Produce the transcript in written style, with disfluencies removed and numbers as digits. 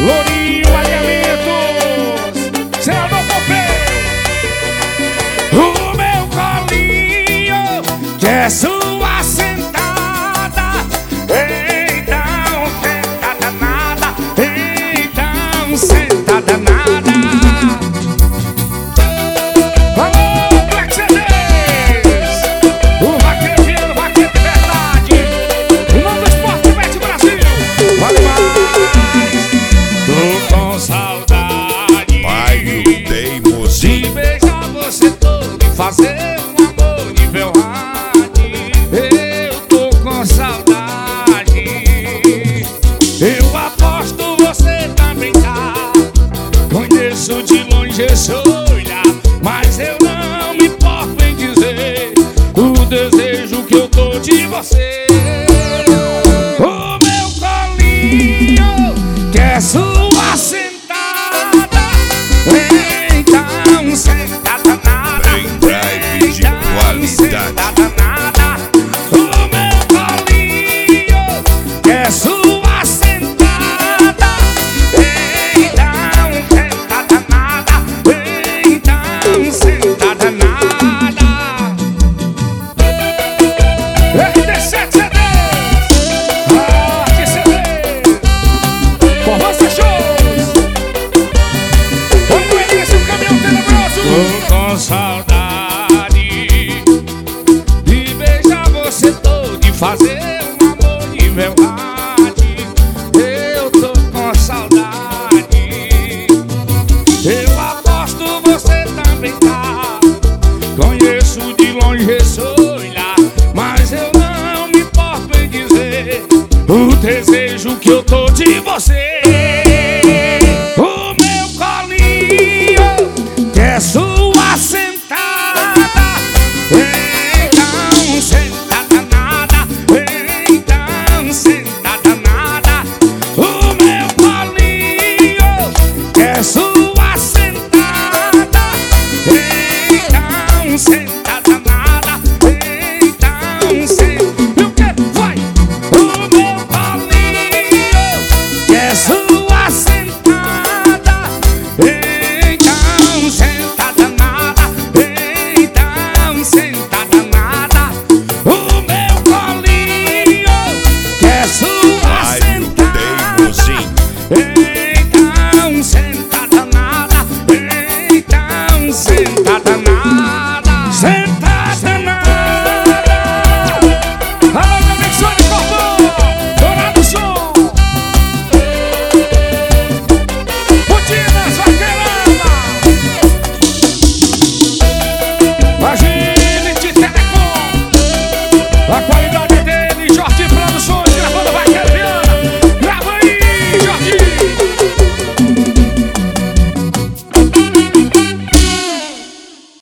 Lourinho Alinhamentos, senador Popê. O meu colinho que é sua sentada. Então senta danada, então senta danada. Alô, Black CDs, o vaqueiro Viano, vaqueiro de verdade, o nome do esporte Bet Brasil. Vale mais, tô com saudade, Pai do teimoso, de beijar você todo e fazer um amor nível hard. Eu tô com saudade, eu aposto você também tá. Conheço de longe esse olhar, mas eu não me importo em dizer o desejo que eu tô de você. O meu colinho que é sua sentada. Então senta danada, Bem drive de qualidade. senta danada. O meu colinho que é sua sentada. Então senta danada, então senta danada. RD7 CDs, Arte CDs, Forró Shows. Vamos esse caminhão tenebroso. Tô com saudade de beijar você todo e fazer